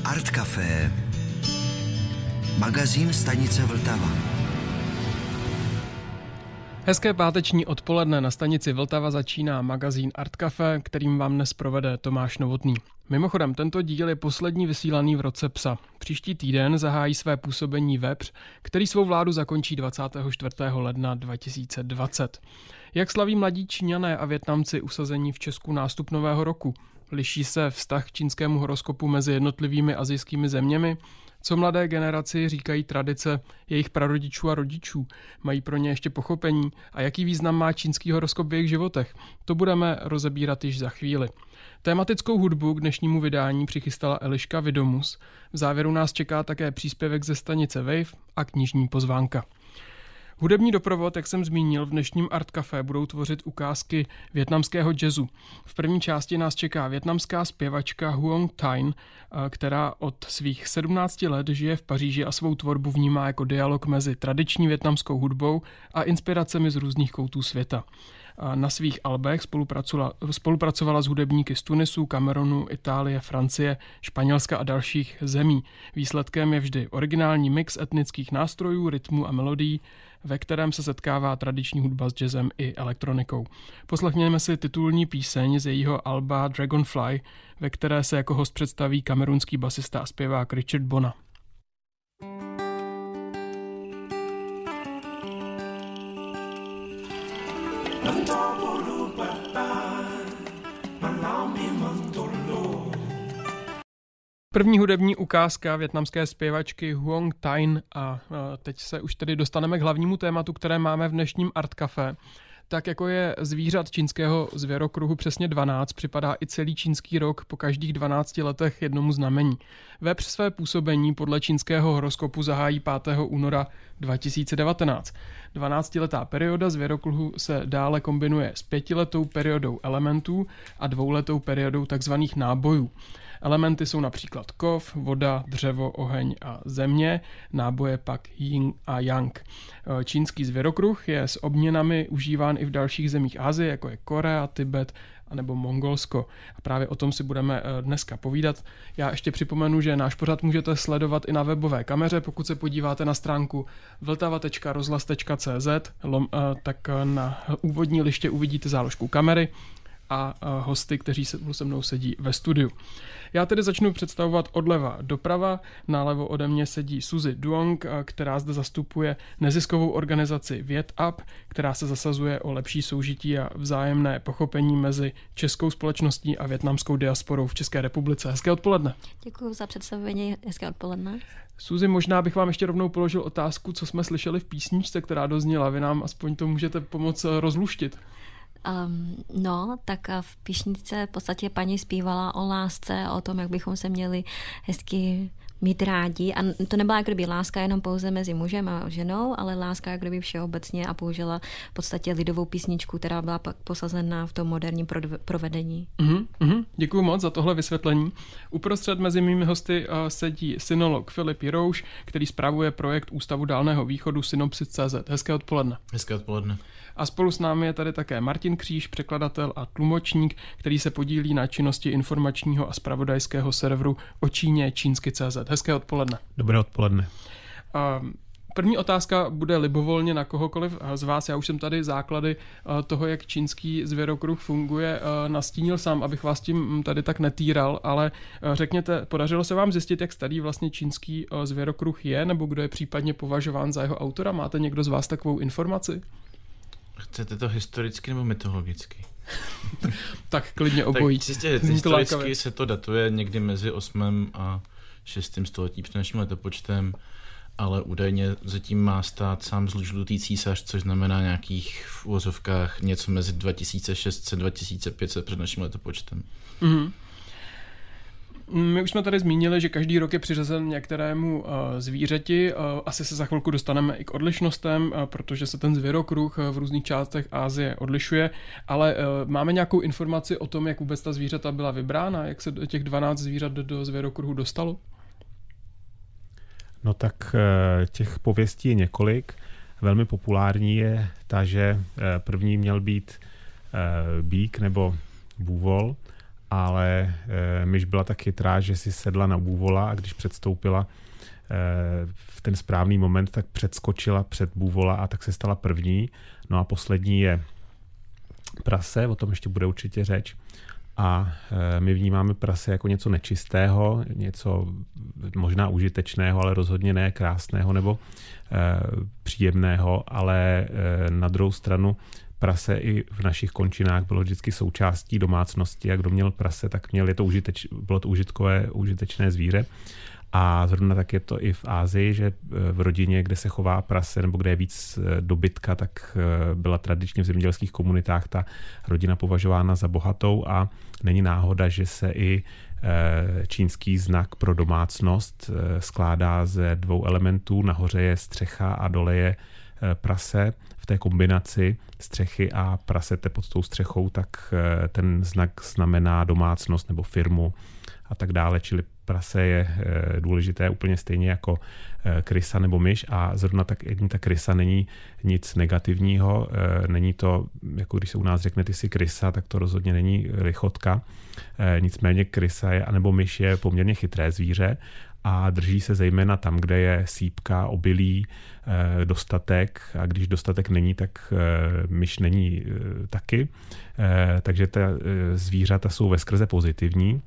Art Café, magazín stanice Vltava. Hezké páteční odpoledne, na stanici Vltava začíná magazín Art Café, kterým vám dnes provede Tomáš Novotný. Mimochodem, tento díl je poslední vysílaný v roce psa. Příští týden zahájí své působení vepř, který svou vládu zakončí 24. ledna 2020. Jak slaví mladí Číňané a Vietnamci usazení v Česku nástup nového roku? Liší se vztah k čínskému horoskopu mezi jednotlivými asijskými zeměmi? Co mladé generaci říkají tradice jejich prarodičů a rodičů? Mají pro ně ještě pochopení? A jaký význam má čínský horoskop v jejich životech? To budeme rozebírat již za chvíli. Tématickou hudbu k dnešnímu vydání přichystala Eliška Vidomus. V závěru nás čeká také příspěvek ze stanice Wave a knižní pozvánka. Hudební doprovod, jak jsem zmínil, v dnešním Art Café budou tvořit ukázky vietnamského jazzu. V první části nás čeká vietnamská zpěvačka Huong Thanh, která od svých 17 let žije v Paříži a svou tvorbu vnímá jako dialog mezi tradiční vietnamskou hudbou a inspiracemi z různých koutů světa. Na svých albech spolupracovala s hudebníky z Tunisu, Kamerunu, Itálie, Francie, Španělska a dalších zemí. Výsledkem je vždy originální mix etnických nástrojů, rytmů a melodií, ve kterém se setkává tradiční hudba s jazzem i elektronikou. Poslechněme si titulní píseň z jejího alba Dragonfly, ve které se jako host představí kamerunský basista a zpěvák Richard Bona. První hudební ukázka vietnamské zpěvačky Huong Thanh a teď se už tedy dostaneme k hlavnímu tématu, které máme v dnešním Art Café. Tak jako je zvířat čínského zvěrokruhu přesně 12, připadá i celý čínský rok po každých 12 letech jednomu znamení. Vepř své působení podle čínského horoskopu zahájí 5. února 2019. 12letá perioda zvěrokruhu se dále kombinuje s 5letou periodou elementů a 2letou periodou tzv. Nábojů. Elementy jsou například kov, voda, dřevo, oheň a země, náboje pak yin a yang. Čínský zvěrokruh je s obměnami užíván i v dalších zemích Asie, jako je Korea, Tibet nebo Mongolsko. A právě o tom si budeme dneska povídat. Já ještě připomenu, že náš pořad můžete sledovat i na webové kameře, pokud se podíváte na stránku vltava.rozhlas.cz, tak na úvodní liště uvidíte záložku kamery a hosty, kteří se mnou sedí ve studiu. Já tedy začnu představovat odleva doprava. Nálevo ode mě sedí Suzy Duong, která zde zastupuje neziskovou organizaci VietUp, která se zasazuje o lepší soužití a vzájemné pochopení mezi českou společností a vietnamskou diasporou v České republice. Hezké odpoledne. Děkuji za představení. Hezké odpoledne. Suzy, možná bych vám ještě rovnou položil otázku, co jsme slyšeli v písničce, která dozněla. Vy nám aspoň to můžete pomoct rozluštit. Tak v píšničce v podstatě paní zpívala o lásce, o tom, jak bychom se měli hezky mít rádi. A to nebyla jako kdyby láska jenom pouze mezi mužem a ženou, ale láska jako kdyby všeobecně a použila v podstatě lidovou písničku, která byla pak posazena v tom moderním provedení. Děkuji moc za tohle vysvětlení. Uprostřed mezi mými hosty sedí synolog Filip Jirouš, který spravuje projekt Ústavu Dálného východu Synopsis.cz. Hezké odpoledne. Hezké odpoledne. A spolu s námi je tady také Martin Kříž, překladatel a tlumočník, který se podílí na činnosti informačního a zpravodajského serveru o Číně čínsky.cz. Hezké odpoledne. Dobré odpoledne. První otázka bude libovolně na kohokoliv z vás. Já už jsem tady základy toho, jak čínský zvěrokruh funguje, nastínil sám, abych vás tím tady tak netýral, ale řekněte, podařilo se vám zjistit, jak starý vlastně čínský zvěrokruh je, nebo kdo je případně považován za jeho autora? Máte někdo z vás takovou informaci? Chcete to historicky nebo mytologicky? Tak klidně obojí. Tak čistě historicky se to datuje někdy mezi 8. a 6. století před naším letopočtem, ale údajně zatím má stát sám žlutý císař, což znamená nějakých v uvozovkách něco mezi 2600-2500 před naším letopočtem. My už jsme tady zmínili, že každý rok je přiřazen některému zvířeti. Asi se za chvilku dostaneme i k odlišnostem, protože se ten zvěrokruh v různých částech Asie odlišuje, ale máme nějakou informaci o tom, jak vůbec ta zvířata byla vybrána, jak se těch 12 zvířat do zvěrokruhu dostalo? No tak těch pověstí je několik. Velmi populární je ta, že první měl být býk nebo bůvol ale myš byla tak chytrá, že si sedla na bůvola a když předstoupila v ten správný moment, tak předskočila před bůvola a tak se stala první. No a poslední je prase, o tom ještě bude určitě řeč. A my vnímáme prase jako něco nečistého, něco možná užitečného, ale rozhodně ne krásného nebo příjemného, ale na druhou stranu prase i v našich končinách bylo vždycky součástí domácnosti a kdo měl prase, tak měl, bylo to užitečné zvíře. A zrovna tak je to i v Asii, že v rodině, kde se chová prase nebo kde je víc dobytka, tak byla tradičně v zemědělských komunitách ta rodina považována za bohatou a není náhoda, že se i čínský znak pro domácnost skládá ze 2 elementů. Nahoře je střecha a dole je prase. V té kombinaci střechy a prasete pod tou střechou, tak ten znak znamená domácnost nebo firmu a tak dále, čili prase je důležité úplně stejně jako krysa nebo myš a zrovna tak jedni ta krysa není nic negativního, není to, jako když se u nás řekne ty jsi krysa, tak to rozhodně není lichotka, nicméně krysa je, anebo myš je poměrně chytré zvíře a drží se zejména tam, kde je sýpka, obilí, dostatek a když dostatek není, tak myš není taky, takže ta zvířata jsou veskrze pozitivní.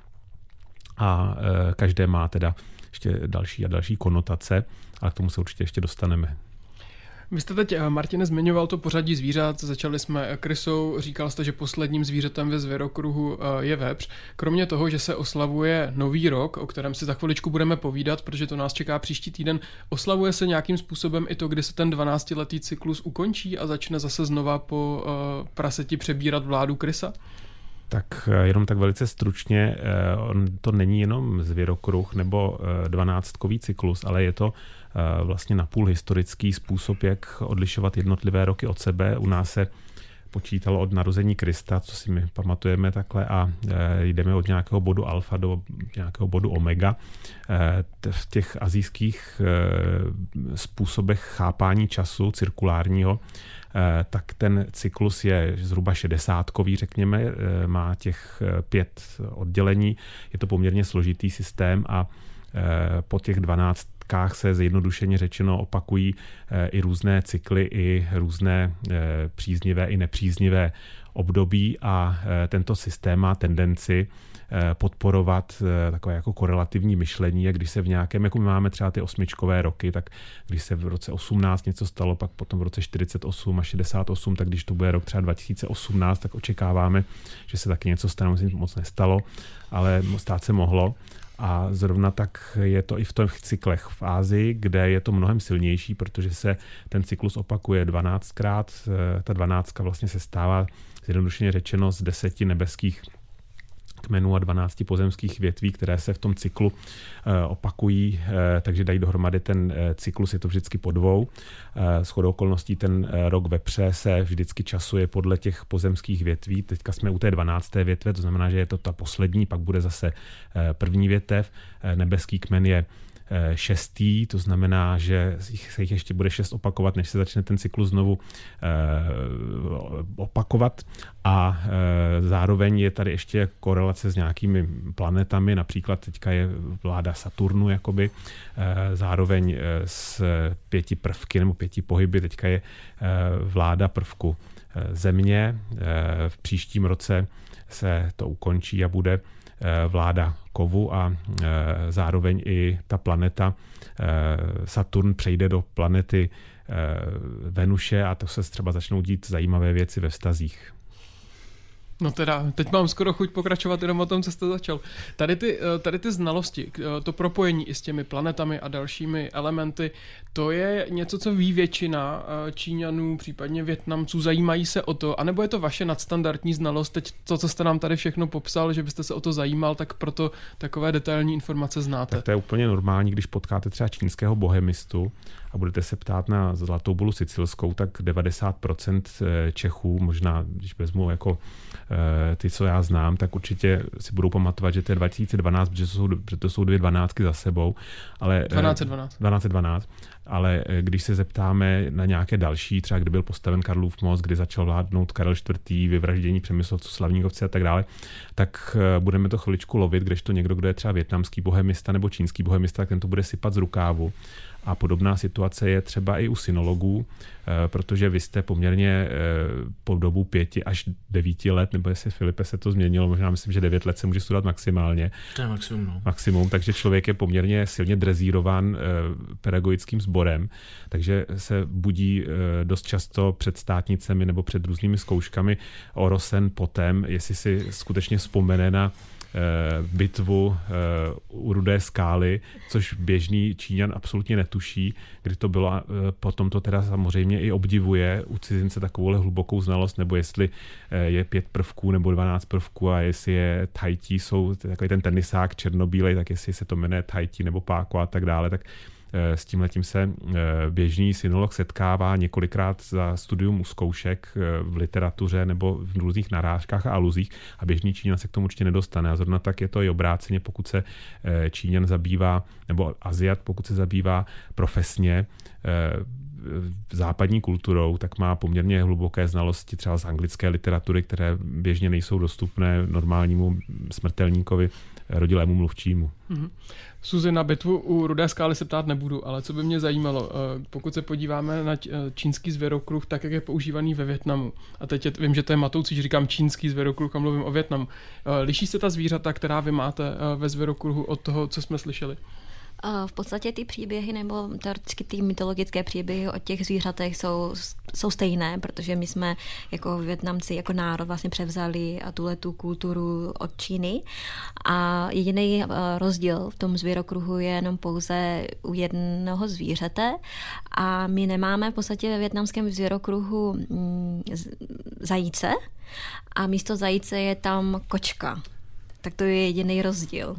A každé má teda ještě další a další konotace, ale k tomu se určitě ještě dostaneme. Vy jste teď, Martine, zmiňoval to pořadí zvířat, začali jsme krysou, říkal jste, že posledním zvířetem ve zvěrokruhu je vepř. Kromě toho, že se oslavuje Nový rok, o kterém si za chviličku budeme povídat, protože to nás čeká příští týden, oslavuje se nějakým způsobem i to, kdy se ten 12letý cyklus ukončí a začne zase znova po praseti přebírat vládu krysa? Tak jenom tak velice stručně, to není jenom zvěrokruh nebo 12kový cyklus, ale je to vlastně napůl historický způsob, jak odlišovat jednotlivé roky od sebe. U nás se počítalo od narození Krista, co si my pamatujeme takhle, a jdeme od nějakého bodu alfa do nějakého bodu omega. V těch asijských způsobech chápání času cirkulárního, tak ten cyklus je zhruba 60kový, řekněme, má těch 5 oddělení, je to poměrně složitý systém a po těch 12kách se zjednodušeně řečeno opakují i různé cykly, i různé příznivé i nepříznivé období a tento systém má tendenci podporovat takové jako korelativní myšlení, a když se v nějakém, jako my máme třeba ty 8čkové roky, tak když se v roce 18 něco stalo, pak potom v roce 48 a 68, tak když to bude rok třeba 2018, tak očekáváme, že se taky něco stane, myslím, moc nestalo, ale stát se mohlo. A zrovna tak je to i v těch cyklech v Asii, kde je to mnohem silnější, protože se ten cyklus opakuje 12krát. Ta 12 vlastně se stává, zjednodušeně řečeno, z 10 nebeských kmenů a 12 pozemských větví, které se v tom cyklu opakují, takže dají dohromady ten cyklus, je to vždycky po 2. Shodou okolností ten rok vepře se vždycky časuje podle těch pozemských větví. Teďka jsme u té 12. větve, to znamená, že je to ta poslední, pak bude zase první větev. Nebeský kmen je 6. To znamená, že se jich ještě bude 6 opakovat, než se začne ten cyklus znovu opakovat. A zároveň je tady ještě korelace s nějakými planetami, například teďka je vláda Saturnu, jakoby, zároveň s 5 prvky nebo 5 pohyby, teďka je vláda prvku Země. V příštím roce se to ukončí a bude vláda kovu a zároveň i ta planeta Saturn přejde do planety Venuše a to se třeba začnou dít zajímavé věci ve vztazích. No teda, teď mám skoro chuť pokračovat jenom o tom, co jste začal. Tady ty znalosti, to propojení i s těmi planetami a dalšími elementy, to je něco, co ví většina Číňanů, případně Vietnamců, zajímají se o to, anebo je to vaše nadstandardní znalost, teď to, co jste nám tady všechno popsal, že byste se o to zajímal, tak proto takové detailní informace znáte. Tak to je úplně normální, když potkáte třeba čínského bohemistu a budete se ptát na Zlatou bulu sicilskou, tak 90% Čechů, možná když vezmu jako ty, co já znám, tak určitě si budou pamatovat, že to je 2012, protože to jsou 2 12 za sebou. Ale 1212. ale když se zeptáme na nějaké další, třeba kdy byl postaven Karlův most, kdy začal vládnout Karel IV., vyvraždění Přemyslovců, Slavníkovci a tak dále, tak budeme to chviličku lovit, kdežto někdo, kdo je třeba vietnamský bohemista nebo čínský bohemista, tak ten to bude sypat z rukávu. A podobná situace je třeba i u synologů, protože vy jste poměrně po dobu 5 až 9 let, nebo jestli Filipe se to změnilo, možná myslím, že 9 let se může studovat maximálně. To je maximum, no. Maximum, takže člověk je poměrně silně drezírován pedagogickým sborem, takže se budí dost často před státnicemi nebo před různými zkouškami orosen potem, jestli si skutečně vzpomene na bitvu u Rudé skály, což běžný Číňan absolutně netuší, kdy to bylo, potom to teda samozřejmě i obdivuje u cizince takovouhle hlubokou znalost, nebo jestli je 5 prvků nebo 12 prvků a jestli je Tajti, jsou takový ten tenisák černobílej, tak jestli se to jmenuje Tajti nebo Páko a tak dále, tak s tímhletím se běžný synolog setkává několikrát za studium u zkoušek v literatuře nebo v různých narážkách a aluzích a běžný Číňan se k tomu určitě nedostane. A zrovna tak je to i obráceně, pokud se Číňan zabývá, nebo Aziat, pokud se zabývá profesně západní kulturou, tak má poměrně hluboké znalosti třeba z anglické literatury, které běžně nejsou dostupné normálnímu smrtelníkovi, rodilému mluvčímu. Suzy, na bitvu u Rudé skály se ptát nebudu, ale co by mě zajímalo, pokud se podíváme na čínský zvěrokruh, tak jak je používaný ve Vietnamu. A teď vím, že to je matoucí, že říkám čínský zvěrokruh a mluvím o Vietnamu. Liší se ta zvířata, která vy máte ve zvěrokruhu od toho, co jsme slyšeli? V podstatě ty příběhy nebo teoreticky ty mytologické příběhy o těch zvířatech jsou stejné, protože my jsme jako Vietnamci, jako národ vlastně převzali tuhletu kulturu od Číny a jediný rozdíl v tom zvěrokruhu je jenom pouze u jednoho zvířete a my nemáme v podstatě ve vietnamském zvěrokruhu zajíce a místo zajíce je tam kočka. Tak to je jediný rozdíl.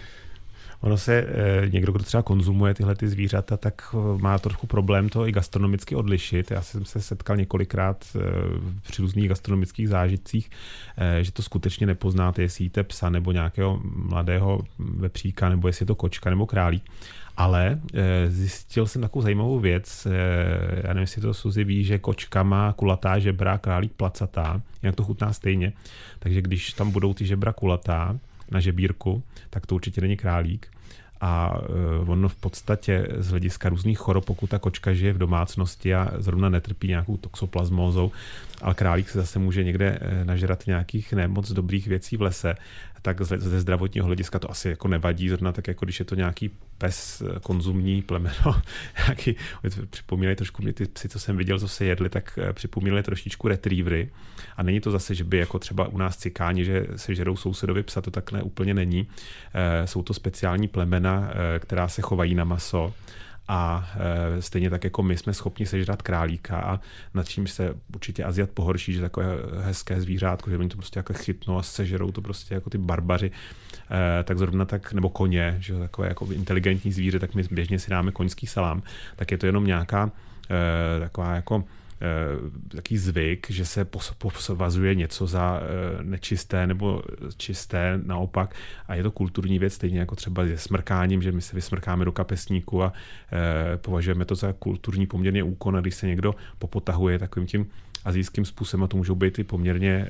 Ono se, někdo, kdo třeba konzumuje tyhle ty zvířata, tak má trochu problém to i gastronomicky odlišit. Já jsem se setkal několikrát při různých gastronomických zážitcích, že to skutečně nepoznáte, jestli jíte psa nebo nějakého mladého vepříka, nebo jestli je to kočka nebo králík. Ale zjistil jsem takovou zajímavou věc, já nevím, jestli to Suzy ví, že kočka má kulatá žebra, králík placatá, jinak to chutná stejně. Takže když tam budou ty žebra kulatá na žebírku, tak to určitě není králík. A ono v podstatě z hlediska různých chorob, pokud ta kočka žije v domácnosti a zrovna netrpí nějakou toxoplasmózou, ale králík se zase může někde nažrat nějakých nemoc dobrých věcí v lese, tak ze zdravotního hlediska to asi jako nevadí, zrovna tak jako když je to nějaký pes konzumní plemeno, nějaký, připomínají trošku mě ty psy, co jsem viděl, co se jedli, tak připomínají trošičku retrievery. A není to zase, že by jako třeba u nás cikáni, že se žerou sousedovi psa, to takhle úplně není. Jsou to speciální plemena, která se chovají na maso. A stejně tak jako my jsme schopni sežrat králíka a nad čím se určitě Aziat pohorší, že takové hezké zvířátko, že oni to prostě jako chytnou a sežerou to prostě jako ty barbaři, tak zrovna tak, nebo koně, že takové jako inteligentní zvíře, tak my běžně si dáme koňský salám, tak je to jenom nějaká taková jako taký zvyk, že se posvazuje něco za nečisté nebo čisté naopak a je to kulturní věc, stejně jako třeba se smrkáním, že my se vysmrkáme do kapesníku a považujeme to za kulturní poměrně úkon a když se někdo popotahuje takovým tím asijským způsobem, a to můžou být i poměrně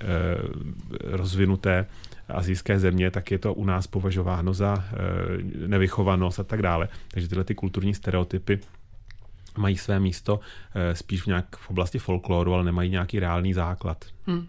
rozvinuté asijské země, tak je to u nás považováno za nevychovanost a tak dále. Takže tyhle ty kulturní stereotypy mají své místo spíš v oblasti folkloru, ale nemají nějaký reálný základ.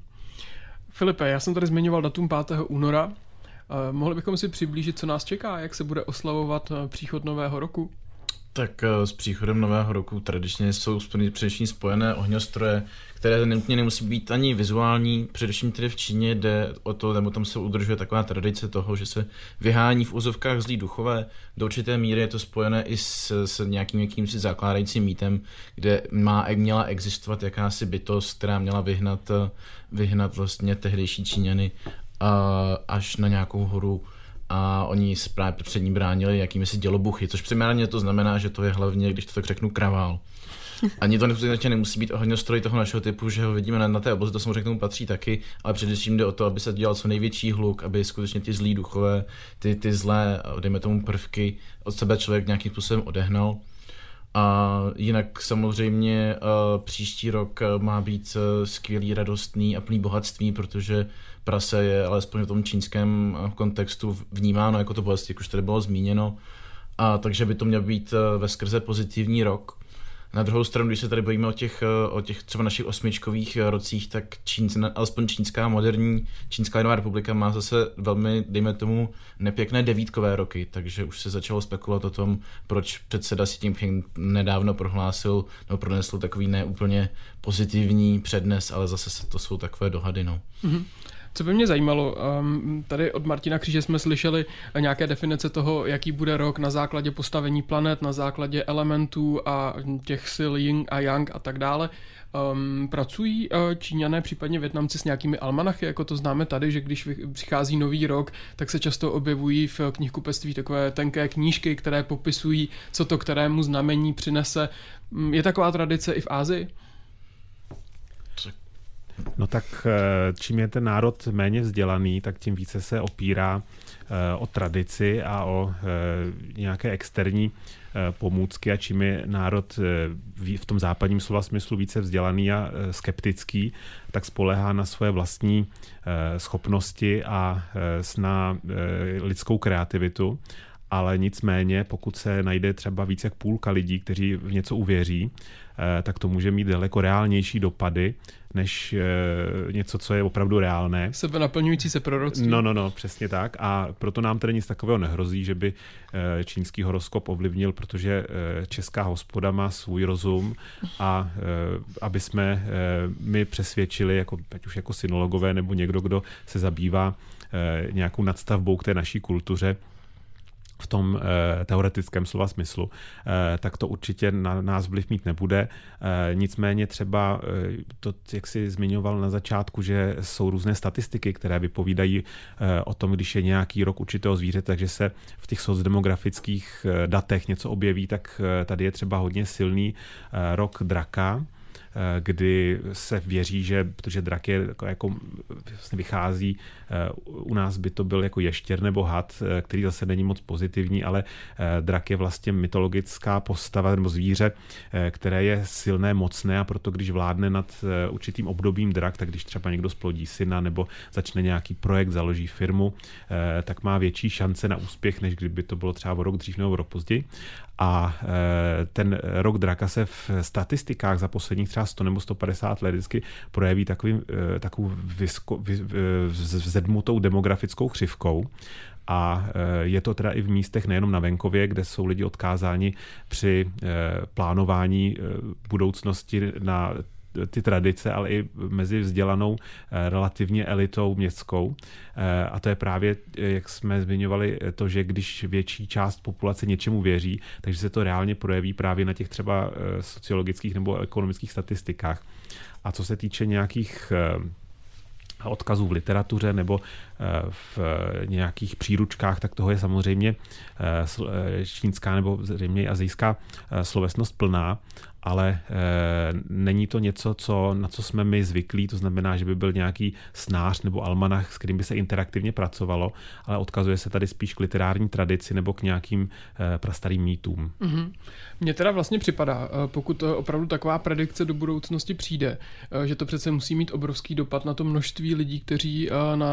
Filipe, já jsem tady zmiňoval datum 5. února. Mohli bychom si přiblížit, co nás čeká, jak se bude oslavovat příchod nového roku? Tak s příchodem nového roku tradičně jsou především spojené ohňostroje, které nutně nemusí být ani vizuální, především tedy v Číně jde o to, nebo tam se udržuje taková tradice toho, že se vyhání v úzovkách zlí duchové. Do určité míry je to spojené i s nějakým jakýmsi zakládajícím mýtem, kde měla existovat jakási bytost, která měla vyhnat vlastně tehdejší Číňany až na nějakou horu a oni se právě před ní bránili jakýmisi dělobuchy, což přiměrně to znamená, že to je hlavně, když to tak řeknu, kravál. Ani to nemusí být ohňostroj toho našeho typu, že ho vidíme na té obloze, to samozřejmě k tomu patří taky, ale především jde o to, aby se dělal co největší hluk, aby skutečně ty zlí duchové, ty zlé, dejme tomu prvky, od sebe člověk nějakým způsobem odehnal. A jinak samozřejmě příští rok má být skvělý, radostný a plný bohatství, protože prase je alespoň v tom čínském kontextu vnímáno jako to bohatství, jak už tady bylo zmíněno. A takže by to měl být veskrze pozitivní rok. Na druhou stranu, když se tady bavíme o těch třeba našich osmičkových rocích, tak alespoň čínská moderní Čínská lidová republika má zase velmi, dejme tomu, nepěkné devítkové roky, takže už se začalo spekulovat o tom, proč předseda Xi Jinping nedávno prohlásil nebo pronesl takový neúplně pozitivní přednes, ale zase to jsou takové dohady. No. Mm-hmm. Co by mě zajímalo, tady od Martina Kříže jsme slyšeli nějaké definice toho, jaký bude rok na základě postavení planet, na základě elementů a těch sil yin a yang a tak dále. Pracují Číňané, případně Vietnamci s nějakými almanachy, jako to známe tady, že když přichází nový rok, tak se často objevují v knihkupectví takové tenké knížky, které popisují, co to kterému znamení přinese. Je taková tradice i v Asii? No tak čím je ten národ méně vzdělaný, tak tím více se opírá o tradici a o nějaké externí pomůcky a čím je národ v tom západním slova smyslu více vzdělaný a skeptický, tak spoléhá na svoje vlastní schopnosti a na lidskou kreativitu. Ale nicméně, pokud se najde třeba více jak půlka lidí, kteří v něco uvěří, tak to může mít daleko reálnější dopady, než něco, co je opravdu reálné. Sebenaplňující se proroctví. No, přesně tak. A proto nám tedy nic takového nehrozí, že by čínský horoskop ovlivnil, protože česká hospoda má svůj rozum a aby jsme my přesvědčili, ať už jako synologové nebo někdo, kdo se zabývá nějakou nadstavbou k té naší kultuře, v tom teoretickém slova smyslu, tak to určitě na nás vliv mít nebude. Nicméně třeba to, jak jsi zmiňoval na začátku, že jsou různé statistiky, které vypovídají o tom, když je nějaký rok určitého zvířete, takže se v těch sociodemografických datech něco objeví, tak tady je třeba hodně silný rok draka, kdy se věří, že, protože drak je jako vlastně vychází, u nás by to byl jako ještěr nebo had, který zase není moc pozitivní, ale drak je vlastně mytologická postava nebo zvíře, které je silné, mocné a proto když vládne nad určitým obdobím drak, tak když třeba někdo splodí syna nebo začne nějaký projekt, založí firmu, tak má větší šance na úspěch, než kdyby to bylo třeba o rok dřív nebo o rok později. A ten rok draka se v statistikách za posledních třeba 100 nebo 150 let vždycky projeví takovou vzedmutou demografickou křivkou. A je to teda i v místech nejenom na venkově, kde jsou lidi odkázáni při plánování budoucnosti na ty tradice, ale i mezi vzdělanou relativně elitou městskou. A to je právě, jak jsme zmiňovali, to, že když větší část populace něčemu věří, takže se to reálně projeví právě na těch třeba sociologických nebo ekonomických statistikách. A co se týče nějakých odkazů v literatuře nebo v nějakých příručkách, tak toho je samozřejmě čínská nebo zřejmě asijská slovesnost plná, ale není to něco, na co jsme my zvyklí, to znamená, že by byl nějaký snář nebo almanach, s kterým by se interaktivně pracovalo, ale odkazuje se tady spíš k literární tradici nebo k nějakým prastarým mýtům. Mm-hmm. Mně teda vlastně připadá, pokud opravdu taková predikce do budoucnosti přijde, že to přece musí mít obrovský dopad na to množství lidí, kteří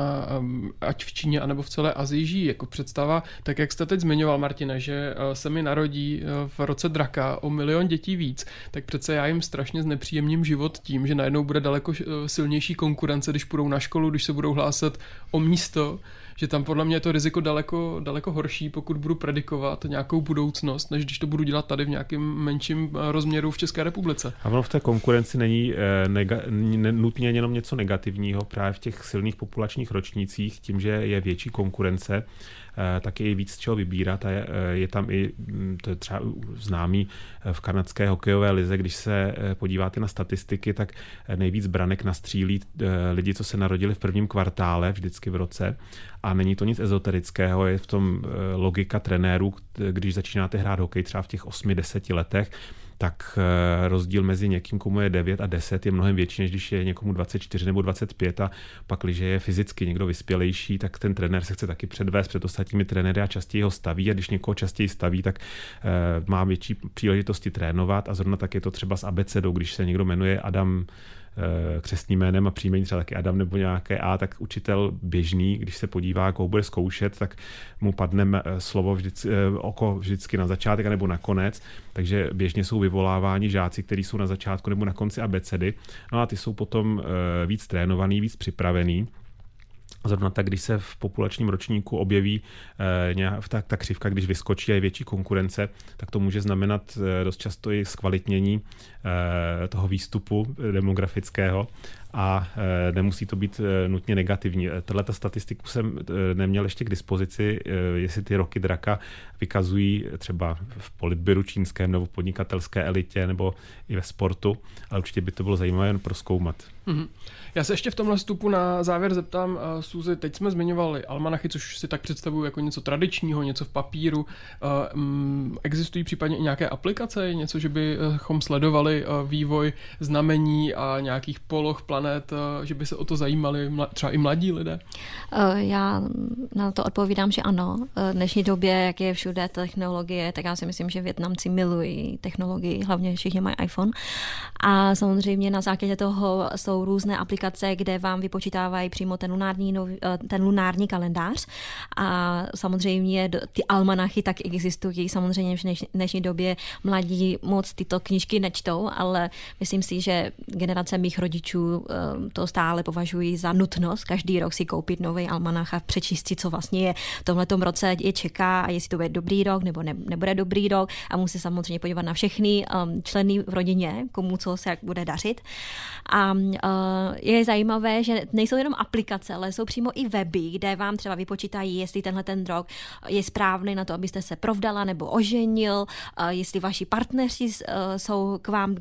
ať v Číně, anebo v celé Asii žijí. Jako představa, tak jak jste teď zmiňoval, Martine, že se mi narodí v roce draka o 1 milion dětí víc, tak přece já jim strašně znepříjemním život tím, že najednou bude daleko silnější konkurence, když půjdou na školu, když se budou hlásat o místo, že tam podle mě je to riziko daleko horší, pokud budu predikovat nějakou budoucnost, než když to budu dělat tady v nějakém menším rozměru v České republice. A ono v té konkurenci není nutně jenom něco negativního, právě v těch silných populačních ročnících, tím, že je větší konkurence, tak je i víc z čeho vybírat a je tam i, to je třeba známý v kanadské hokejové lize, když se podíváte na statistiky, tak nejvíc branek nastřílí lidi, co se narodili v prvním kvartále vždycky v roce a není to nic ezoterického, je v tom logika trenérů, když začínáte hrát hokej třeba v těch 8-10 letech, tak rozdíl mezi někým, komu je 9 a 10, je mnohem větší, než když je někomu 24 nebo 25 a pak, když je fyzicky někdo vyspělejší, tak ten trenér se chce taky předvést před ostatními trenéry a častěji ho staví a když někoho častěji staví, tak má větší příležitosti trénovat a zrovna tak je to třeba s abecedou, když se někdo jmenuje Adam křestním jménem a příjmení třeba taky Adam nebo nějaké A, tak učitel běžný, když se podívá, jak ho bude zkoušet, tak mu padne slovo oko vždycky na začátek nebo na konec, takže běžně jsou vyvoláváni žáci, kteří jsou na začátku nebo na konci abecedy, no a ty jsou potom víc trénovaný, víc připravený. Zrovna tak, když se v populačním ročníku objeví ta křivka, když vyskočí a je větší konkurence, tak to může znamenat dost často i zkvalitnění toho výstupu demografického a nemusí to být nutně negativní. Tato statistiku jsem neměl ještě k dispozici, jestli ty roky draka vykazují třeba v politbyru čínském nebo v podnikatelské elitě nebo i ve sportu, ale určitě by to bylo zajímavé jen prozkoumat. Mm-hmm. Já se ještě v tomhle vstupu na závěr zeptám, Suzy, teď jsme zmiňovali almanachy, což si tak představuju jako něco tradičního, něco v papíru. Existují případně i nějaké aplikace, něco, že bychom sledovali vývoj znamení a nějakých poloh planet, že by se o to zajímali třeba i mladí lidé? Já na to odpovídám, že ano. V dnešní době, jak je všude technologie, tak já si myslím, že Vietnamci milují technologii, hlavně všichni mají iPhone. A samozřejmě na základě toho jsou různé aplikace, kde vám vypočítávají přímo ten lunární kalendář. A samozřejmě ty almanachy tak existují. Samozřejmě v dnešní době mladí moc tyto knížky nečtou, ale myslím si, že generace mých rodičů to stále považují za nutnost každý rok si koupit nový almanach a přečíst si, co vlastně je v tomhletom roce je čeká a jestli to bude dobrý rok nebo nebude dobrý rok a musí samozřejmě podívat na všechny členy v rodině, komu co se jak bude dařit. A je zajímavé, že nejsou jenom aplikace, ale jsou přímo i weby, kde vám třeba vypočítají, jestli tenhle ten rok je správný na to, abyste se provdala nebo oženil, jestli vaši partneři jsou k vám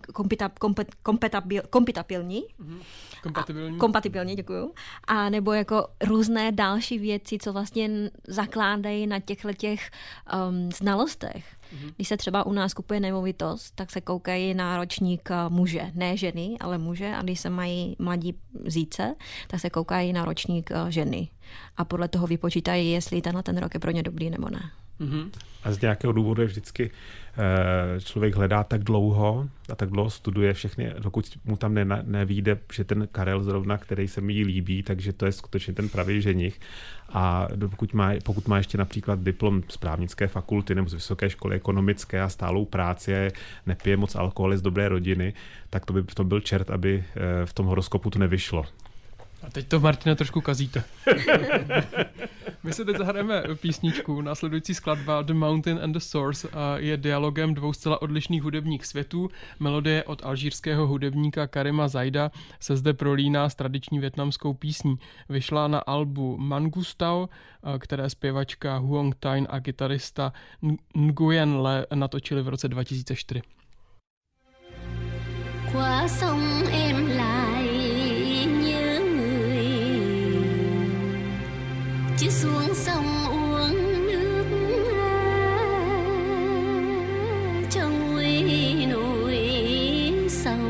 kompatibilní. Kompatibilní, děkuju. A nebo jako různé další věci, co vlastně zakládají na těchto znalostech. Když se třeba u nás kupuje nemovitost, tak se koukají na ročník muže, ne ženy, ale muže. A když se mají mladí vzíce, tak se koukají na ročník ženy. A podle toho vypočítají, jestli ten rok je pro ně dobrý nebo ne. Mm-hmm. A z nějakého důvodu je vždycky člověk hledá tak dlouho a tak dlouho studuje všechny, dokud mu tam nevyjde, že ten Karel zrovna, který se mi líbí, takže to je skutečně ten pravý ženich. A pokud má ještě například diplom z právnické fakulty nebo z vysoké školy ekonomické a stálou práci a nepije moc alkohol z dobré rodiny, tak to by to byl čert, aby v tom horoskopu to nevyšlo. A teď to, Martina, trošku kazíte. My se teď zahrajeme písničku. Následující skladba The Mountain and the Source je dialogem dvou zcela odlišných hudebních světů. Melodie od alžírského hudebníka Karima Zaida se zde prolíná s tradiční vietnamskou písní. Vyšla na albu Mangustau, které zpěvačka Huong Thanh a kytarista Nguyen Le natočili v roce 2004. Qua sông em lại nhớ người, chỉ xuống sông uống nước cho nguôi nỗi sầu.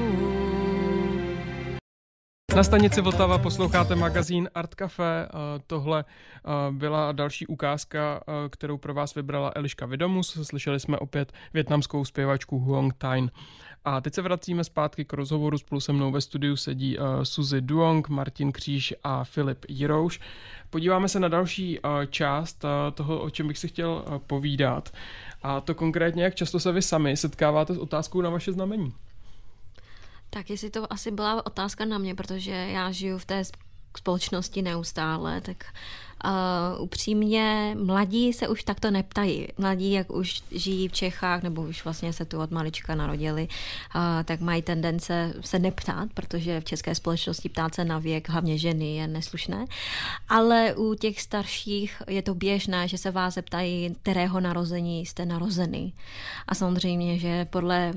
Na stanici Vltava posloucháte magazín Art Café. Tohle byla další ukázka, kterou pro vás vybrala Eliška Vidomus. Slyšeli jsme opět vietnamskou zpěvačku Huong Thanh. A teď se vracíme zpátky k rozhovoru. Spolu se mnou ve studiu sedí Suzy Duong, Martin Kříž a Filip Jirouš. Podíváme se na další část toho, o čem bych si chtěl povídat. A to konkrétně, jak často se vy sami setkáváte s otázkou na vaše znamení? Tak jestli to asi byla otázka na mě, protože já žiju v té společnosti neustále, tak upřímně mladí se už takto neptají. Mladí, jak už žijí v Čechách, nebo už vlastně se tu od malička narodili, tak mají tendence se neptát, protože v české společnosti ptát se na věk, hlavně ženy, je neslušné. Ale u těch starších je to běžné, že se vás zeptají, kterého narození jste narození. A samozřejmě, že podle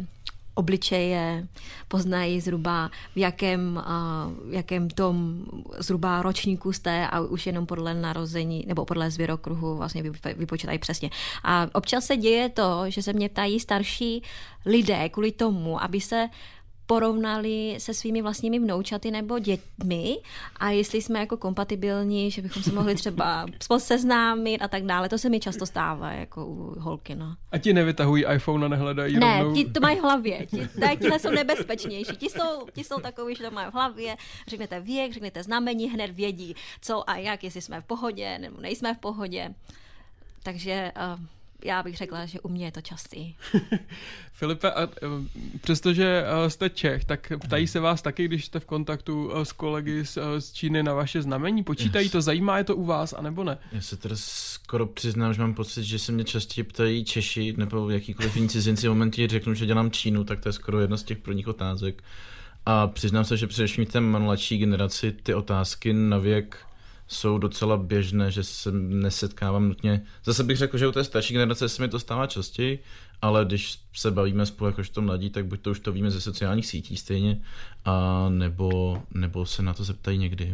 obličeje, poznají zhruba v jakém tom zhruba ročníku jste a už jenom podle narození nebo podle zvěrokruhu vlastně vypočítají přesně. A občas se děje to, že se mě ptají starší lidé kvůli tomu, aby se porovnali se svými vlastními vnoučaty nebo dětmi a jestli jsme jako kompatibilní, že bychom se mohli třeba seznámit a tak dále. To se mi často stává jako u holky. No. A ti nevytahují iPhone a nehledají ne, rovnou? ti to mají v hlavě. Tihle jsou nebezpečnější. Ti jsou takový, že to mají v hlavě. Řeknete věk, řeknete znamení, hned vědí co a jak, jestli jsme v pohodě nebo nejsme v pohodě. Takže já bych řekla, že u mě je to častý. Filipe, a přestože jste Čech, tak ptají se vás taky, když jste v kontaktu s kolegy z Číny na vaše znamení? Počítají to, zajímá je to u vás, anebo ne? Já se teda skoro přiznám, že mám pocit, že se mě častěji ptají Češi nebo jakýkoliv jiní cizinci. V momentě, kdy řeknu, že dělám Čínu, tak to je skoro jedna z těch prvních otázek. A přiznám se, že především té mladší generaci ty otázky na věk jsou docela běžné, že se nesetkávám nutně. Zase bych řekl, že u té starší generace se mi to stává častěji, ale když se bavíme spolu jakožto mladí, tak buď to už to víme ze sociálních sítí stejně, a nebo se na to zeptají někdy.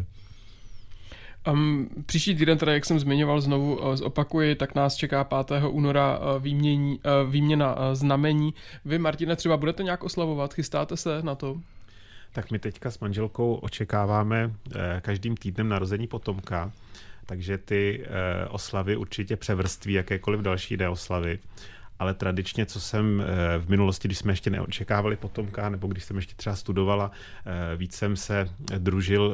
Příští týden, teda, jak jsem zmiňoval, znovu zopakuji, tak nás čeká 5. února výměna znamení. Vy, Martine, třeba budete nějak oslavovat? Chystáte se na to? Tak my teďka s manželkou očekáváme každým týdnem narození potomka, takže ty oslavy určitě převrství jakékoliv další jiné oslavy. Ale tradičně, co jsem v minulosti, když jsme ještě neočekávali potomka, nebo když jsem ještě třeba studovala, víc jsem se družil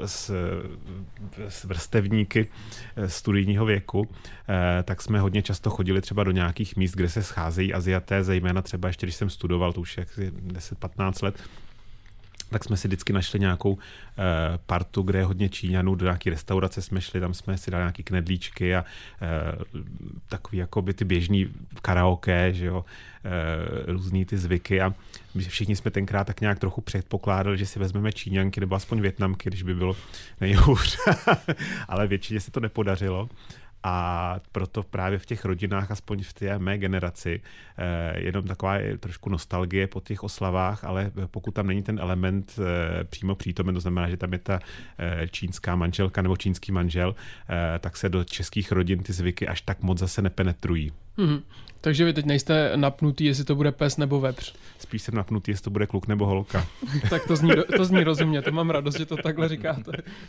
s vrstevníky studijního věku, tak jsme hodně často chodili třeba do nějakých míst, kde se scházejí Aziaté, zejména třeba ještě, když jsem studoval, to už je 10-15 let, tak jsme si vždycky našli nějakou partu, kde je hodně Číňanů, do nějaké restaurace jsme šli, tam jsme si dali nějaký knedlíčky a takový jako by ty běžný karaoke, že jo, různý ty zvyky a všichni jsme tenkrát tak nějak trochu předpokládali, že si vezmeme Číňanky nebo aspoň Vietnamky, když by bylo nejhůř, ale většině se to nepodařilo. A proto právě v těch rodinách, aspoň v té mé generaci, jenom taková je trošku nostalgie po těch oslavách, ale pokud tam není ten element přímo přítomen, to znamená, že tam je ta čínská manželka nebo čínský manžel, tak se do českých rodin ty zvyky až tak moc zase nepenetrují. Takže vy teď nejste napnutý, jestli to bude pes nebo vepř. Spíš jsem napnutý, jestli to bude kluk nebo holka. Tak to zní rozumně, to mám radost, že to takhle říkáte.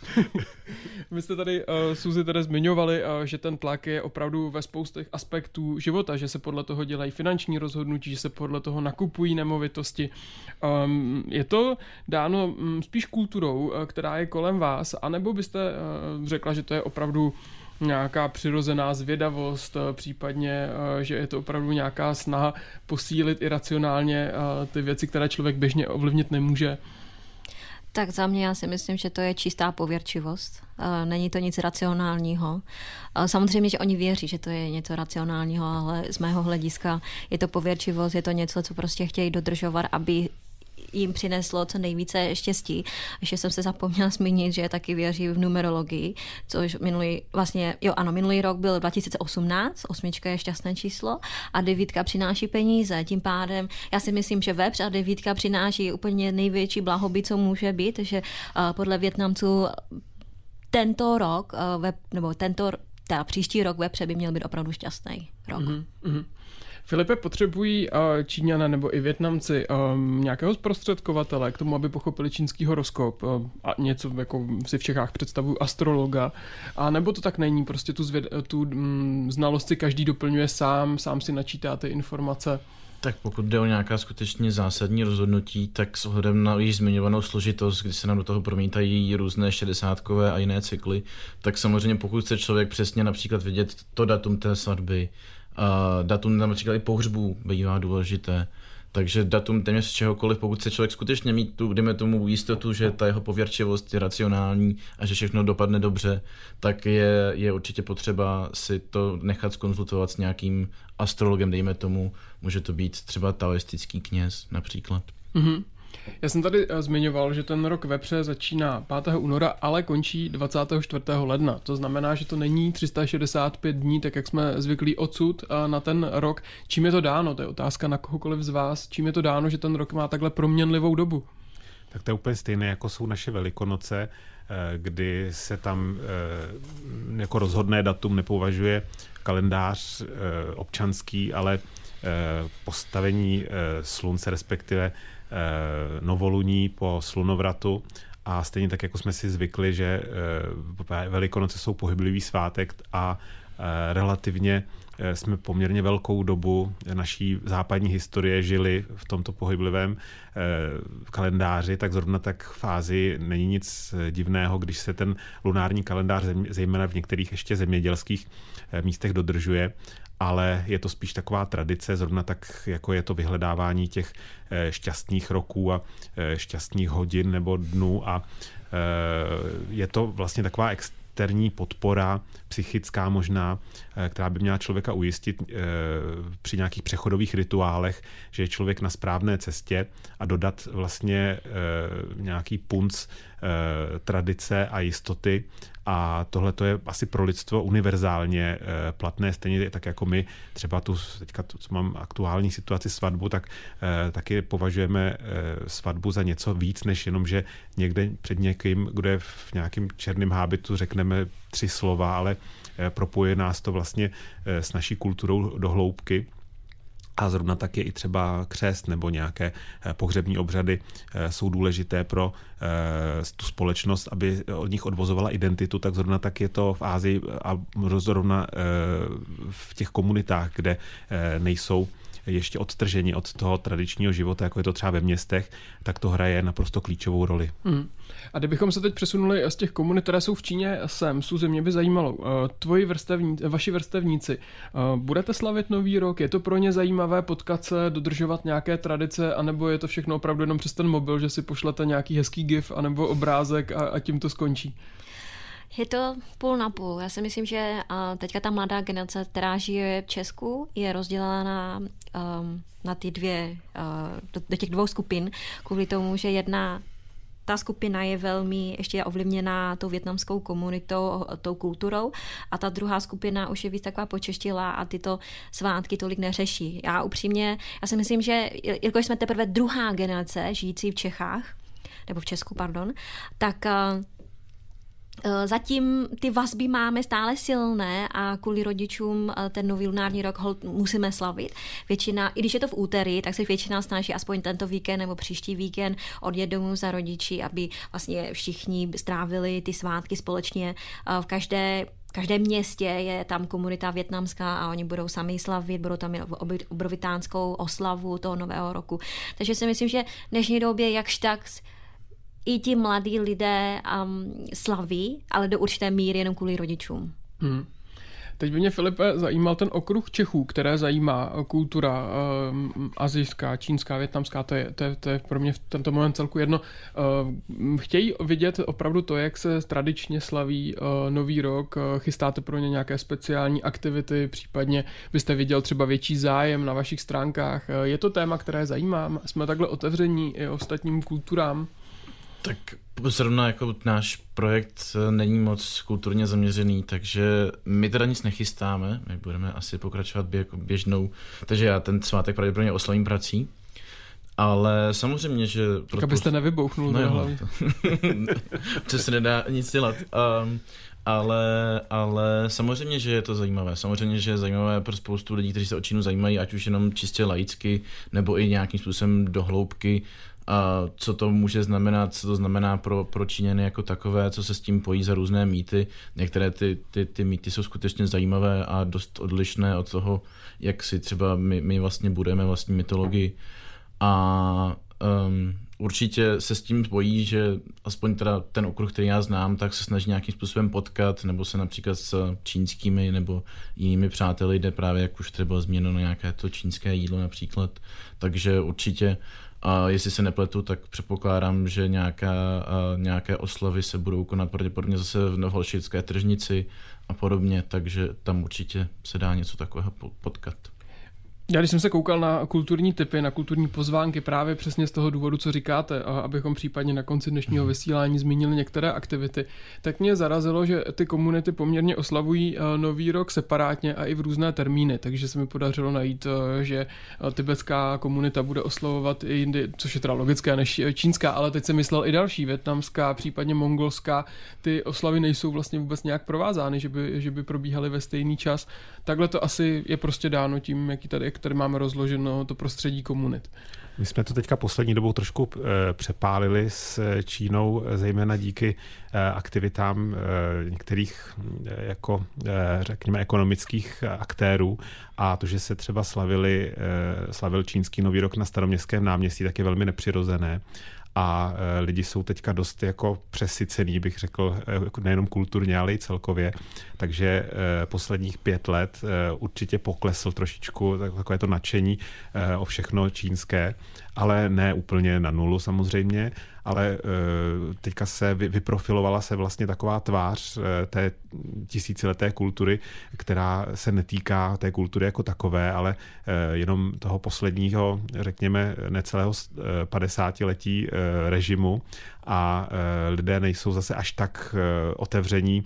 Vy jste tady, Suzy, tady zmiňovali, že ten tlak je opravdu ve spoustech aspektů života, že se podle toho dělají finanční rozhodnutí, že se podle toho nakupují nemovitosti. Je to dáno spíš kulturou, která je kolem vás, anebo byste řekla, že to je opravdu nějaká přirozená zvědavost, případně, že je to opravdu nějaká snaha posílit iracionálně ty věci, které člověk běžně ovlivnit nemůže? Tak za mě já si myslím, že to je čistá pověrčivost. Není to nic racionálního. Samozřejmě, že oni věří, že to je něco racionálního, ale z mého hlediska je to pověrčivost, je to něco, co prostě chtějí dodržovat, aby jim přineslo co nejvíce štěstí. Ještě jsem se zapomněla zmínit, že taky věří v numerologii, což minulý rok byl 2018, 8 je šťastné číslo a 9 přináší peníze. Tím pádem já si myslím, že vepř a 9 přináší úplně největší blahobyt, co může být, že podle Vietnamců tento rok, příští rok vepře by měl být opravdu šťastný rok. Mm-hmm. Filipe, potřebují Číňané nebo i Vietnamci nějakého zprostředkovatele k tomu, aby pochopili čínský horoskop a něco, jako si v Čechách představují astrologa, a nebo to tak není, prostě tu znalost si každý doplňuje sám si načítá ty informace? Tak pokud jde o nějaká skutečně zásadní rozhodnutí, tak s ohledem na již zmiňovanou složitost, kdy se nám do toho promítají různé 60kové a jiné cykly, tak samozřejmě pokud chce člověk přesně například vědět to datum té svatby, datum například i pohřbu bývá důležité, takže datum téměř čehokoliv, pokud chce člověk skutečně mít tu, dejme tomu, jistotu, že ta jeho pověrčivost je racionální a že všechno dopadne dobře, tak je určitě potřeba si to nechat zkonzultovat s nějakým astrologem, dejme tomu, může to být třeba taoistický kněz například. Mm-hmm. Já jsem tady zmiňoval, že ten rok vepře začíná 5. února, ale končí 24. ledna. To znamená, že to není 365 dní, tak jak jsme zvyklí odsud na ten rok. Čím je to dáno? To je otázka na kohokoliv z vás. Čím je to dáno, že ten rok má takhle proměnlivou dobu? Tak to je úplně stejné, jako jsou naše Velikonoce, kdy se tam jako rozhodné datum nepovažuje kalendář občanský, ale postavení slunce, respektive novoluní po slunovratu. A stejně tak, jako jsme si zvykli, že Velikonoce jsou pohyblivý svátek a relativně jsme poměrně velkou dobu naší západní historie žili v tomto pohyblivém kalendáři, tak zrovna tak v Ázii není nic divného, když se ten lunární kalendář zejména v některých ještě zemědělských místech dodržuje, ale je to spíš taková tradice, zrovna tak, jako je to vyhledávání těch šťastných roků a šťastných hodin nebo dnů a je to vlastně taková externí podpora, psychická možná, která by měla člověka ujistit při nějakých přechodových rituálech, že je člověk na správné cestě a dodat vlastně nějaký punc tradice a jistoty. A tohle to je asi pro lidstvo univerzálně platné, stejně tak jako my třeba teďka co mám aktuální situaci svatbu, tak taky považujeme svatbu za něco víc, než jenom, že někde před někým, kdo je v nějakém černém hábitu, řekneme 3 slova, ale propojuje nás to vlastně s naší kulturou do hloubky. A zrovna tak je i třeba křest nebo nějaké pohřební obřady jsou důležité pro tu společnost, aby od nich odvozovala identitu, tak zrovna tak je to v Ázii a zrovna v těch komunitách, kde nejsou ještě odtrženi od toho tradičního života, jako je to třeba ve městech, tak to hraje naprosto klíčovou roli. A kdybychom se teď přesunuli z těch komunit, které jsou v Číně sem, Suzy, mě by zajímalo, vaši vrstevníci, budete slavit Nový rok? Je to pro ně zajímavé potkat se, dodržovat nějaké tradice, anebo je to všechno opravdu jenom přes ten mobil, že si pošlete nějaký hezký gif anebo obrázek a tím to skončí? Je to půl na půl. Já si myslím, že teďka ta mladá generace, která žije v Česku, je rozdělena na ty do těch 2 skupin, kvůli tomu, že ta skupina je velmi ještě ovlivněná tou vietnamskou komunitou, tou kulturou a ta druhá skupina už je víc taková počeštělá a tyto svátky tolik neřeší. Já si myslím, že jakož jsme teprve druhá generace žijící v Čechách, nebo v Česku, tak zatím ty vazby máme stále silné a kvůli rodičům ten nový lunární rok musíme slavit. Většina, i když je to v úterý, tak se většina snaží aspoň tento víkend nebo příští víkend odjet domů za rodiči, aby vlastně všichni strávili ty svátky společně. V každém městě je tam komunita vietnamská a oni budou sami slavit, budou tam mít obrovitánskou oslavu toho nového roku. Takže si myslím, že v dnešní době jakž tak i ti mladí lidé slaví, ale do určité míry jenom kvůli rodičům. Teď by mě, Filipe, zajímal ten okruh Čechů, které zajímá kultura asijská, čínská, vietnamská, to je pro mě v tento moment celku jedno. Chtějí vidět opravdu to, jak se tradičně slaví Nový rok, chystáte pro ně nějaké speciální aktivity, případně byste viděl třeba větší zájem na vašich stránkách. Je to téma, které zajímá? Jsme takhle otevření i ostatním kulturám? Tak zrovna jako náš projekt není moc kulturně zaměřený, takže my teda nic nechystáme, my budeme asi pokračovat běžnou, takže já ten svátek pravděpodobně oslavím prací, ale samozřejmě, že... Tak abyste nevybouchnul do hlavy. To se nedá nic dělat. Ale samozřejmě, že je to zajímavé. Samozřejmě, že je zajímavé pro spoustu lidí, kteří se o Čínu zajímají, ať už jenom čistě laicky, nebo i nějakým způsobem do hloubky. A co to může znamenat, co to znamená pro Číňany jako takové, co se s tím pojí za různé mýty. Některé ty mýty jsou skutečně zajímavé a dost odlišné od toho, jak si třeba my vlastně budeme vlastní mytologii. A určitě se s tím pojí, že aspoň teda ten okruh, který já znám, tak se snaží nějakým způsobem potkat, nebo se například s čínskými nebo jinými přáteli jde právě, jak už třeba změno na nějaké to čínské jídlo například. Takže určitě, a jestli se nepletu, tak předpokládám, že nějaké oslavy se budou konat pravděpodobně zase v Novoholšické tržnici a podobně, takže tam určitě se dá něco takového potkat. Já když jsem se koukal na kulturní typy, na kulturní pozvánky právě přesně z toho důvodu, co říkáte, abychom případně na konci dnešního vysílání zmínili některé aktivity, tak mě zarazilo, že ty komunity poměrně oslavují Nový rok separátně a i v různé termíny, takže se mi podařilo najít, že tibetská komunita bude oslavovat i jindy, což je teda logické než čínská, ale teď jsem myslel i další, vietnamská, případně mongolská, ty oslavy nejsou vlastně vůbec nějak provázány, že by probíhaly ve stejný čas. Takhle to asi je prostě dáno tím, jak tady máme rozloženo to prostředí komunit. My jsme to teďka poslední dobou trošku přepálili s Čínou, zejména díky aktivitám některých jako řekněme ekonomických aktérů a to, že se třeba slavil čínský Nový rok na Staroměstském náměstí, tak je velmi nepřirozené. A lidi jsou teďka dost jako přesycený, bych řekl, nejenom kulturně, ale i celkově. Takže posledních 5 let určitě poklesl trošičku takové to nadšení o všechno čínské, ale ne úplně na nulu samozřejmě, ale teďka se vyprofilovala se vlastně taková tvář té tisícileté kultury, která se netýká té kultury jako takové, ale jenom toho posledního, řekněme, necelého 50letí režimu a lidé nejsou zase až tak otevření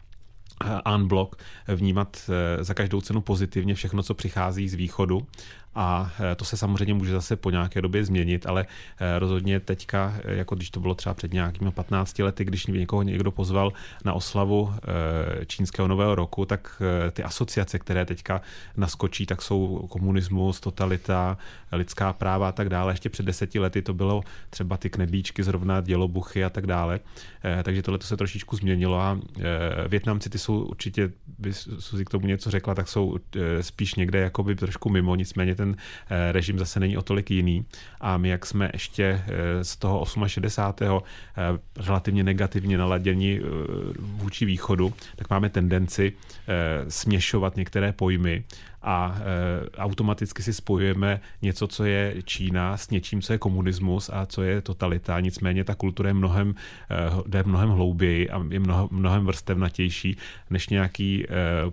en bloc vnímat za každou cenu pozitivně všechno, co přichází z východu. A to se samozřejmě může zase po nějaké době změnit, ale rozhodně teďka, jako když to bylo třeba před nějakými 15 lety, když někoho někdo pozval na oslavu čínského nového roku, tak ty asociace, které teďka naskočí, tak jsou komunismus, totalita, lidská práva a tak dále. Ještě před 10 lety to bylo třeba ty knedlíčky, zrovna dělobuchy a tak dále. Takže tohle se trošičku změnilo a Vietnamci ty jsou určitě, by Suzi k tomu něco řekla, tak jsou spíš někde jakoby trošku mimo, nicméně ten režim zase není o tolik jiný. A my, jak jsme ještě z toho 68. Relativně negativně naladěni vůči východu, tak máme tendenci směšovat některé pojmy a automaticky si spojujeme něco, co je Čína s něčím, co je komunismus a co je totalita. Nicméně ta kultura jde mnohem hlouběji a je mnohem vrstevnatější než nějaký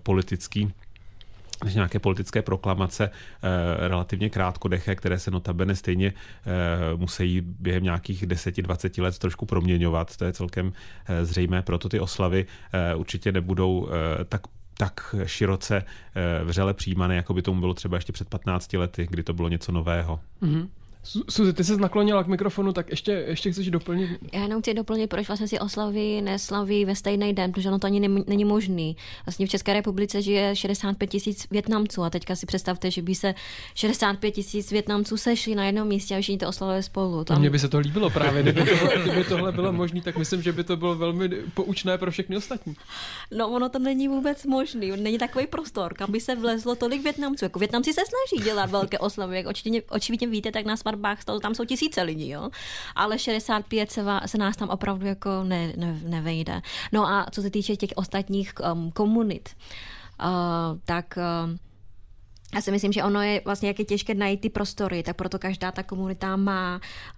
nějaké politické proklamace relativně krátkodeché, které se notabene stejně musí během nějakých 10-20 let trošku proměňovat. To je celkem zřejmé, proto ty oslavy určitě nebudou tak široce vřele přijímané, jako by tomu bylo třeba ještě před 15 lety, kdy to bylo něco nového. Mm-hmm. Suzi, ty se naklonila k mikrofonu, tak ještě chceš doplnit? Já jenom chci doplnit, proč vlastně si oslavy neslaví ve stejný den, protože ono to ani není možný. Vlastně v České republice žije 65 000 Vietnamců a teďka si představte, že by se 65 000 Vietnamců sešli na jednom místě a všichni to oslavili spolu. A mně by se to líbilo právě, kdyby tohle bylo možné, tak myslím, že by to bylo velmi poučné pro všechny ostatní. No ono to není vůbec možný, není takový prostor, kam by se vlezlo tolik Vietnamců. Jako Vietnamci se snaží dělat velké oslavy, jak očividně víte, tak na svatbách tam jsou tisíce lidí, jo? Ale 65 se nás tam opravdu jako nevejde. No a co se týče těch ostatních komunit, tak já si myslím, že ono je vlastně, jak je těžké najít ty prostory, tak proto každá ta komunita má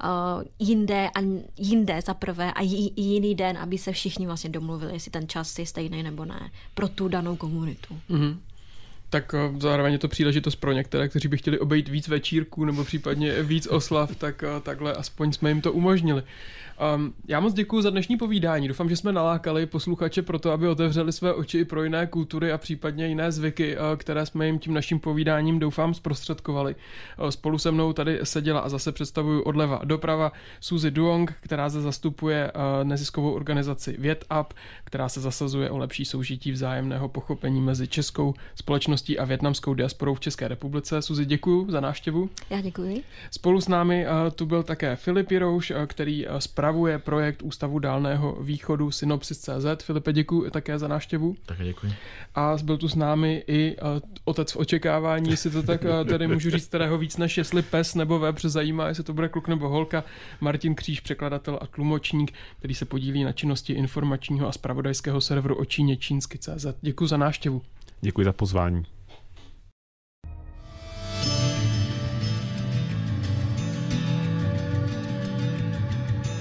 jinde za prvé a jiný den, aby se všichni vlastně domluvili, jestli ten čas je stejný nebo ne, pro tu danou komunitu. Mm-hmm. Tak zároveň je to příležitost pro některé, kteří by chtěli obejít víc večírků nebo případně víc oslav, tak takhle aspoň jsme jim to umožnili. Já moc děkuji za dnešní povídání. Doufám, že jsme nalákali posluchače pro to, aby otevřeli své oči i pro jiné kultury a případně jiné zvyky, které jsme jim tím naším povídáním doufám zprostředkovali. Spolu se mnou tady seděla a zase představuju odleva doprava Suzi Duong, která se zastupuje neziskovou organizaci VietUp, která se zasazuje o lepší soužití vzájemného pochopení mezi českou společností a vietnamskou diasporou v České republice. Suzi, děkuji za návštěvu. Já děkuji. Spolu s námi tu byl také Filip Jirouš, který spravuje projekt Ústavu dálného východu Synopsis.cz. Filipe, děkuji také za návštěvu. Také děkuji. A byl tu s námi i otec v očekávání, jestli to tak tady můžu říct, kterého víc než jestli pes nebo vepř zajímá, jestli to bude kluk nebo holka. Martin Kříž, překladatel a tlumočník, který se podílí na činnosti informačního a zpravodajského serveru o Číně čínsky.cz. Děkuji za návštěvu. Děkuji za pozvání.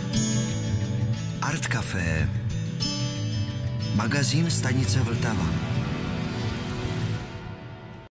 Art Café, magazín stanice Vltava.